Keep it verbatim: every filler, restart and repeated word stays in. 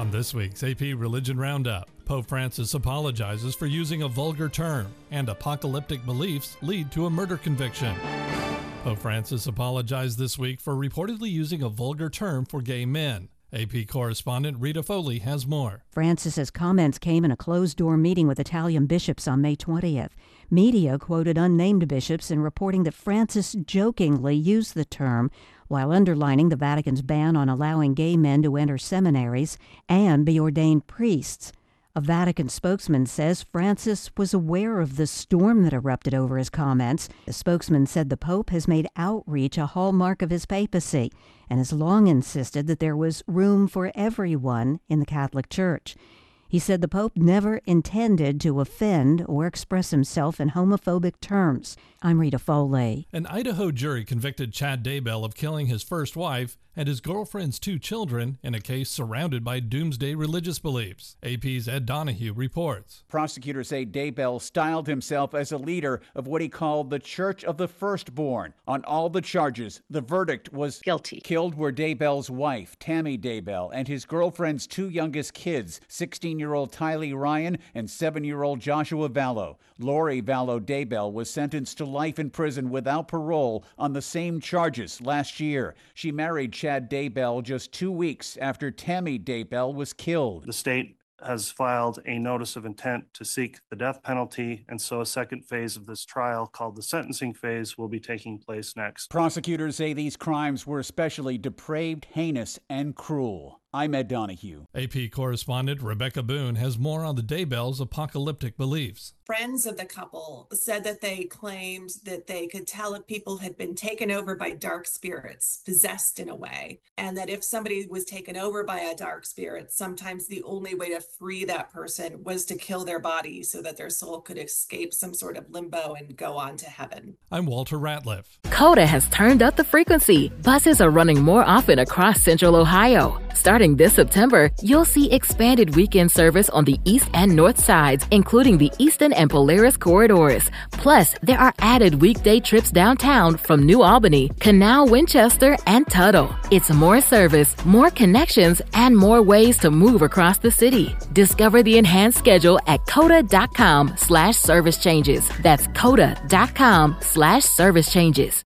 On this week's A P Religion Roundup, Pope Francis apologizes for using a vulgar term, and apocalyptic beliefs lead to a murder conviction. Pope Francis apologized this week for reportedly using a vulgar term for gay men. A P correspondent Rita Foley has more. Francis's comments came in a closed-door meeting with Italian bishops on May twentieth. Media quoted unnamed bishops in reporting that Francis jokingly used the term while underlining the Vatican's ban on allowing gay men to enter seminaries and be ordained priests. A Vatican spokesman says Francis was aware of the storm that erupted over his comments. The spokesman said the Pope has made outreach a hallmark of his papacy and has long insisted that there was room for everyone in the Catholic Church. He said the Pope never intended to offend or express himself in homophobic terms. I'm Rita Foley. An Idaho jury convicted Chad Daybell of killing his first wife and his girlfriend's two children in a case surrounded by doomsday religious beliefs. A P's Ed Donahue reports. Prosecutors say Daybell styled himself as a leader of what he called the Church of the Firstborn. On all the charges, the verdict was guilty. Killed were Daybell's wife, Tammy Daybell, and his girlfriend's two youngest kids, sixteen-year-old Tylee Ryan and seven-year-old Joshua Vallow. Lori Vallow Daybell was sentenced to life in prison without parole on the same charges last year. She married Chad Daybell just two weeks after Tammy Daybell was killed. The state has filed a notice of intent to seek the death penalty, and so a second phase of this trial, called the sentencing phase, will be taking place next. Prosecutors say these crimes were especially depraved, heinous, and cruel. I'm Ed Donahue. A P correspondent Rebecca Boone has more on the Daybells' apocalyptic beliefs. Friends of the couple said that they claimed that they could tell if people had been taken over by dark spirits, possessed in a way, and that if somebody was taken over by a dark spirit, sometimes the only way to free that person was to kill their body so that their soul could escape some sort of limbo and go on to heaven. I'm Walter Ratliff. Coda has turned up the frequency. Buses are running more often across Central Ohio. Starting this September, you'll see expanded weekend service on the east and north sides, including the Easton and Polaris corridors. Plus, there are added weekday trips downtown from New Albany, Canal, Winchester, and Tuttle. It's more service, more connections, and more ways to move across the city. Discover the enhanced schedule at coda.com slash service changes. That's coda.com slash service changes.